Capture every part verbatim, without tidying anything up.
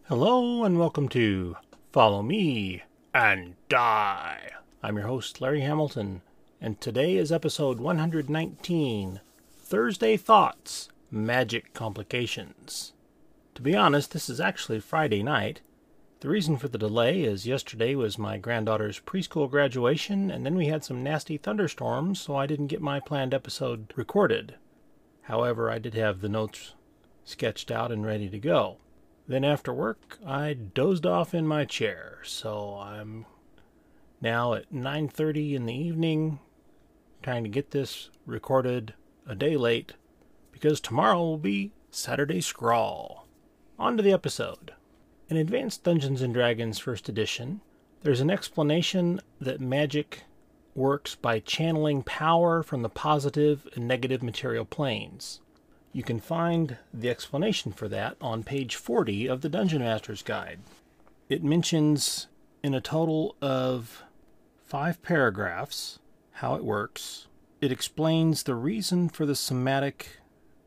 Hello and welcome to Follow Me and Die. I'm your host, Larry Hamilton, and today is episode one hundred nineteen, Thursday Thoughts, Magic Complications. To be honest, this is actually Friday night. The reason for the delay is yesterday was my granddaughter's preschool graduation, and then we had some nasty thunderstorms, so I didn't get my planned episode recorded. However, I did have the notes sketched out and ready to go. Then after work, I dozed off in my chair, so I'm now at nine thirty in the evening trying to get this recorded a day late because tomorrow will be Saturday Scrawl. On to the episode. In Advanced Dungeons and Dragons First Edition, there's an explanation that magic works by channeling power from the positive and negative material planes. You can find the explanation for that on page forty of the Dungeon Master's Guide. It mentions in a total of five paragraphs how it works. It explains the reason for the somatic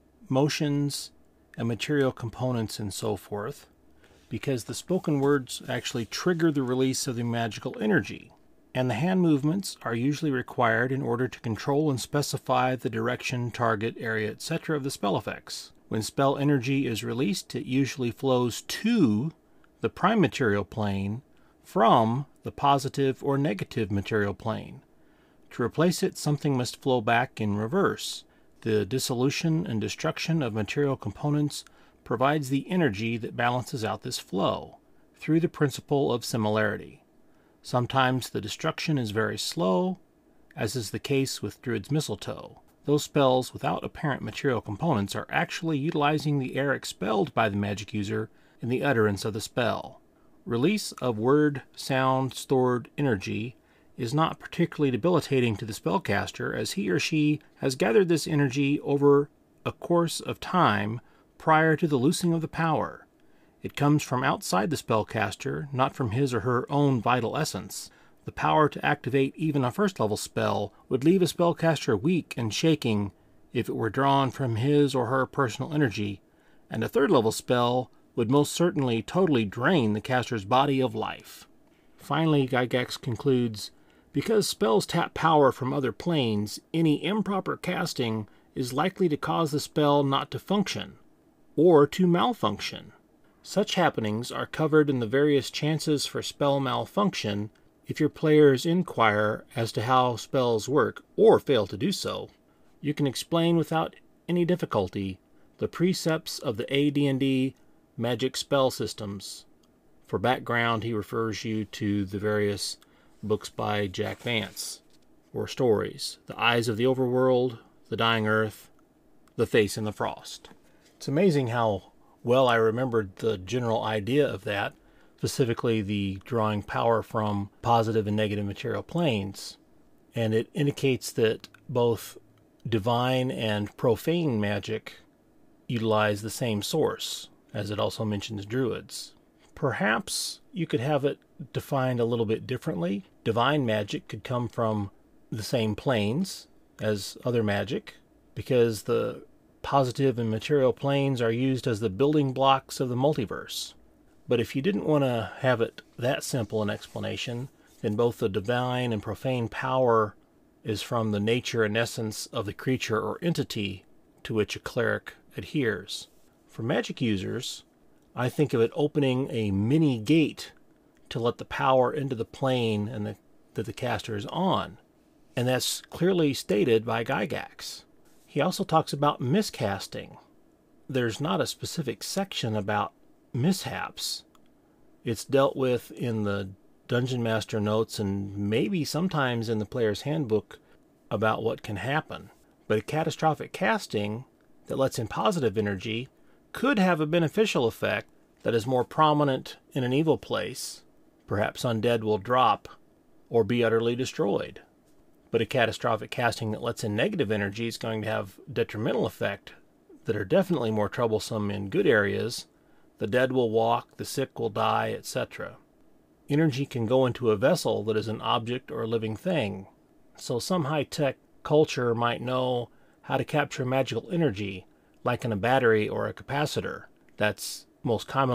motions and material components and so forth, because the spoken words actually trigger the release of the magical energy, and the hand movements are usually required in order to control and specify the direction, target, area, et cetera of the spell effects. When spell energy is released, it usually flows to the prime material plane from the positive or negative material plane. To replace it, something must flow back in reverse. The dissolution and destruction of material components provides the energy that balances out this flow through the principle of similarity. Sometimes the destruction is very slow, as is the case with Druid's Mistletoe. Those spells without apparent material components are actually utilizing the air expelled by the magic user in the utterance of the spell. Release of word, sound, stored energy is not particularly debilitating to the spellcaster, as he or she has gathered this energy over a course of time prior to the loosing of the power. It comes from outside the spellcaster, not from his or her own vital essence. The power to activate even a first-level spell would leave a spellcaster weak and shaking if it were drawn from his or her personal energy, and a third-level spell would most certainly totally drain the caster's body of life. Finally, Gygax concludes, because spells tap power from other planes, any improper casting is likely to cause the spell not to function, or to malfunction. Such happenings are covered in the various chances for spell malfunction if your players inquire as to how spells work, or fail to do so. You can explain without any difficulty the precepts of the A D and D magic spell systems. For background, he refers you to the various books by Jack Vance, or stories, The Eyes of the Overworld, The Dying Earth, The Face in the Frost. It's amazing how well I remembered the general idea of that, specifically the drawing power from positive and negative material planes. And it indicates that both divine and profane magic utilize the same source, as it also mentions druids. Perhaps you could have it defined a little bit differently. Divine magic could come from the same planes as other magic, because the positive and material planes are used as the building blocks of the multiverse. But if you didn't want to have it that simple an explanation, then both the divine and profane power is from the nature and essence of the creature or entity to which a cleric adheres. For magic users, I think of it opening a mini gate to let the power into the plane and the, that the caster is on. And that's clearly stated by Gygax. He also talks about miscasting. There's not a specific section about mishaps. It's dealt with in the Dungeon Master notes and maybe sometimes in the player's handbook about what can happen. But a catastrophic casting that lets in positive energy could have a beneficial effect that is more prominent in an evil place. Perhaps undead will drop or be utterly destroyed. But a catastrophic casting that lets in negative energy is going to have detrimental effect that are definitely more troublesome in good areas. The dead will walk, the sick will die, et cetera. Energy can go into a vessel that is an object or a living thing. So some high-tech culture might know how to capture magical energy, like in a battery or a capacitor. That's most commonly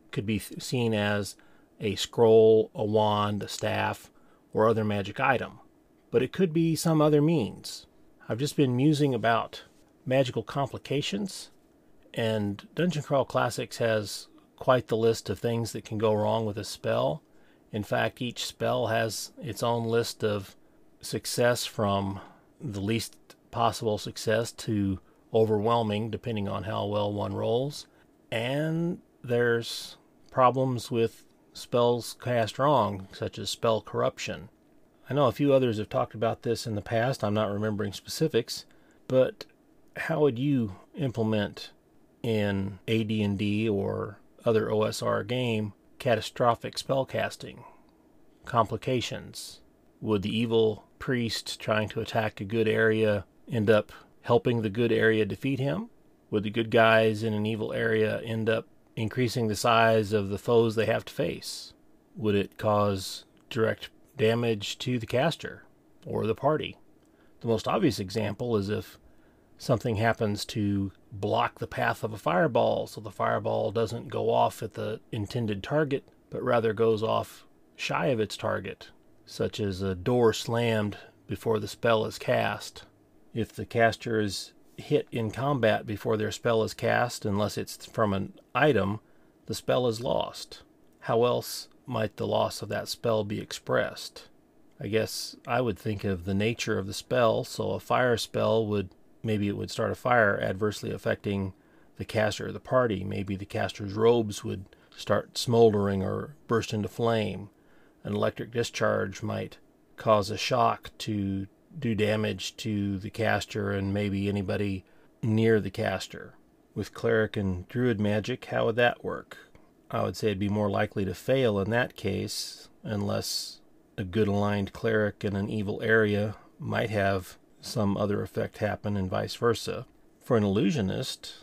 could be seen as a scroll, a wand, a staff, or other magic item. But it could be some other means. I've just been musing about magical complications, and Dungeon Crawl Classics has quite the list of things that can go wrong with a spell. In fact, each spell has its own list of success from the least possible success to overwhelming, depending on how well one rolls. And there's problems with spells cast wrong, such as spell corruption. I know a few others have talked about this in the past. I'm not remembering specifics, but how would you implement in A D and D or other O S R game catastrophic spell casting? Complications. Would the evil priest trying to attack a good area end up helping the good area defeat him? Would the good guys in an evil area end up increasing the size of the foes they have to face? Would it cause direct damage to the caster or the party? The most obvious example is if something happens to block the path of a fireball, so the fireball doesn't go off at the intended target, but rather goes off shy of its target, such as a door slammed before the spell is cast. If the caster is hit in combat before their spell is cast, unless it's from an item, the spell is lost. How else might the loss of that spell be expressed? I guess I would think of the nature of the spell, so a fire spell would, maybe it would start a fire adversely affecting the caster or the party. Maybe the caster's robes would start smoldering or burst into flame. An electric discharge might cause a shock to do damage to the caster and maybe anybody near the caster. With cleric and druid magic, how would that work? I would say it'd be more likely to fail in that case, unless a good aligned cleric in an evil area might have some other effect happen and vice versa. For an illusionist,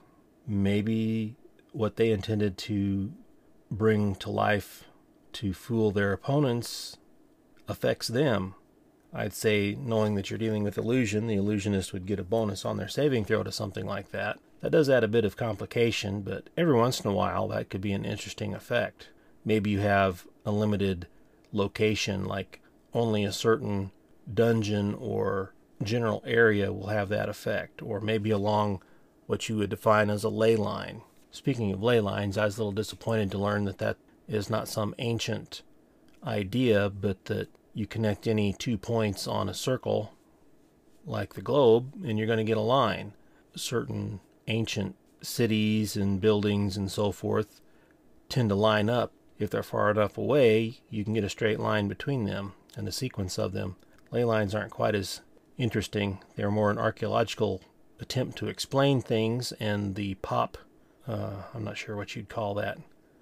maybe what they intended to bring to life to fool their opponents affects them. I'd say, knowing that you're dealing with illusion, the illusionist would get a bonus on their saving throw to something like that. That does add a bit of complication, but every once in a while that could be an interesting effect. Maybe you have a limited location, like only a certain dungeon or general area will have that effect, or maybe along what you would define as a ley line. Speaking of ley lines, I was a little disappointed to learn that that is not some ancient idea, but that you connect any two points on a circle, like the globe, and you're going to get a line. Certain ancient cities and buildings and so forth tend to line up. If they're far enough away, you can get a straight line between them and a sequence of them. Ley lines aren't quite as interesting. They're more an archaeological attempt to explain things, and the pop, uh, I'm not sure what you'd call that,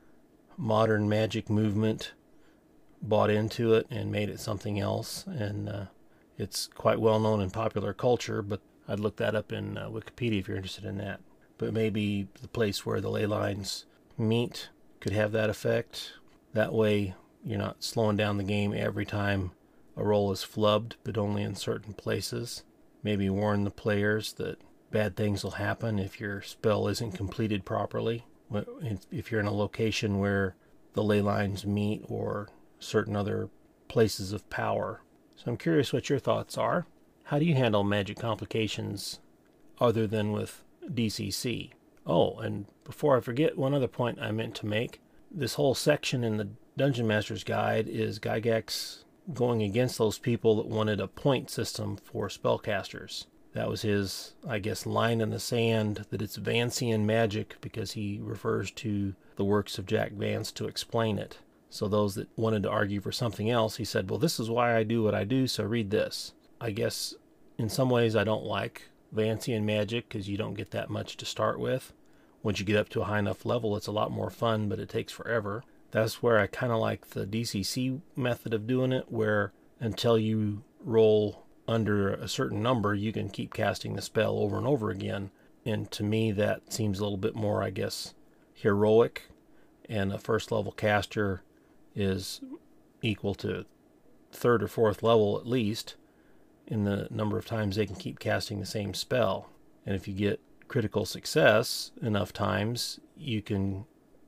modern magic movement bought into it and made it something else, and uh, it's quite well known in popular culture, but I'd look that up in uh, Wikipedia if you're interested in that. But maybe the place where the ley lines meet could have that effect. That way you're not slowing down the game every time a roll is flubbed, but only in certain places. Maybe warn the players that bad things will happen if your spell isn't completed properly. If you're in a location where the ley lines meet, or certain other places of power. So I'm curious what your thoughts are. How do you handle magic complications other than with D C C? Oh, and before I forget, one other point I meant to make. This whole section in the Dungeon Master's Guide is Gygax going against those people that wanted a point system for spellcasters. That was his, I guess, line in the sand, that it's Vancian magic, because he refers to the works of Jack Vance to explain it. So those that wanted to argue for something else, he said, well, this is why I do what I do, so read this. I guess in some ways I don't like Vancian magic, because you don't get that much to start with. Once you get up to a high enough level, it's a lot more fun, but it takes forever. That's where I kind of like the D C C method of doing it, where until you roll under a certain number, you can keep casting the spell over and over again. And to me, that seems a little bit more, I guess, heroic. And a first level caster is equal to third or fourth level at least in the number of times they can keep casting the same spell. And if you get critical success enough times, you can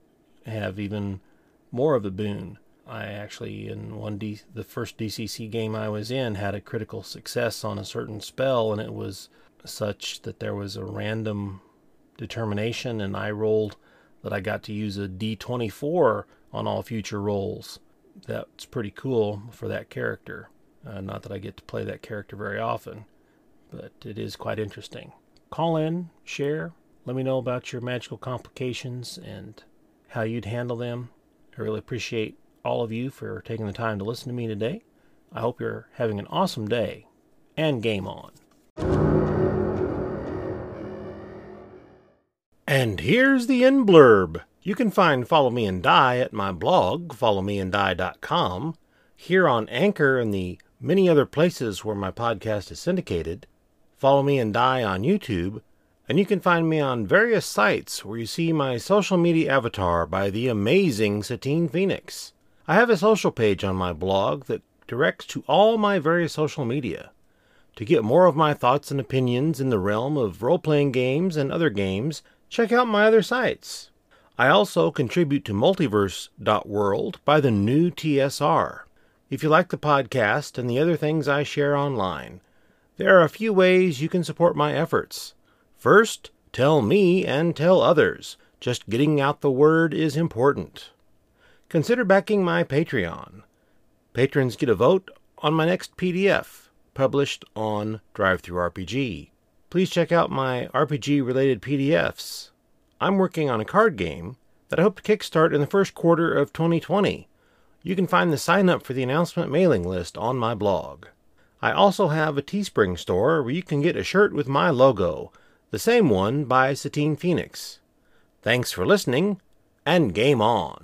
have even more of a boon. I actually, in one D, the first D C C game I was in, had a critical success on a certain spell, and it was such that there was a random determination, and I rolled that I got to use a D twenty-four on all future rolls. That's pretty cool for that character. Uh, not that I get to play that character very often, but it is quite interesting. Call in, share, let me know about your magical complications and how you'd handle them. I really appreciate all of you for taking the time to listen to me today. I hope you're having an awesome day, and game on. And here's the end blurb. You can find Follow Me and Die at my blog, follow me and die dot com, here on Anchor and the many other places where my podcast is syndicated. Follow Me and Die on YouTube, and you can find me on various sites where you see my social media avatar by the amazing Satine Phoenix. I have a social page on my blog that directs to all my various social media. To get more of my thoughts and opinions in the realm of role-playing games and other games, check out my other sites. I also contribute to multiverse dot world by the new T S R. If you like the podcast and the other things I share online, there are a few ways you can support my efforts. First, tell me and tell others. Just getting out the word is important. Consider backing my Patreon. Patrons get a vote on my next P D F, published on DriveThruRPG. Please check out my R P G-related P D Fs. I'm working on a card game that I hope to kickstart in the first quarter of twenty twenty. You can find the sign-up for the announcement mailing list on my blog. I also have a Teespring store where you can get a shirt with my logo, the same one by Satine Phoenix. Thanks for listening, and game on!